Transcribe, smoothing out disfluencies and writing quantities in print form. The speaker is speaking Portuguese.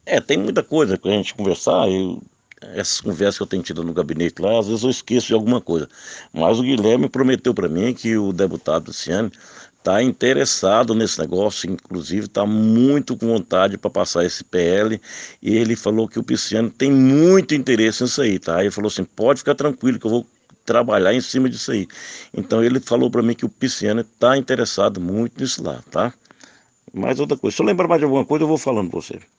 Tem muita coisa pra gente conversar, essas conversas que eu tenho tido no gabinete lá, às vezes eu esqueço de alguma coisa. Mas o Guilherme prometeu para mim que o deputado Luciano está interessado nesse negócio, inclusive está muito com vontade para passar esse PL, e ele falou que o Pisciano tem muito interesse nisso aí, tá? Ele falou assim, pode ficar tranquilo que eu vou trabalhar em cima disso aí. Então ele falou para mim que o Pisciano está interessado muito nisso lá, tá? Mais outra coisa, se eu lembrar mais de alguma coisa, eu vou falando para você.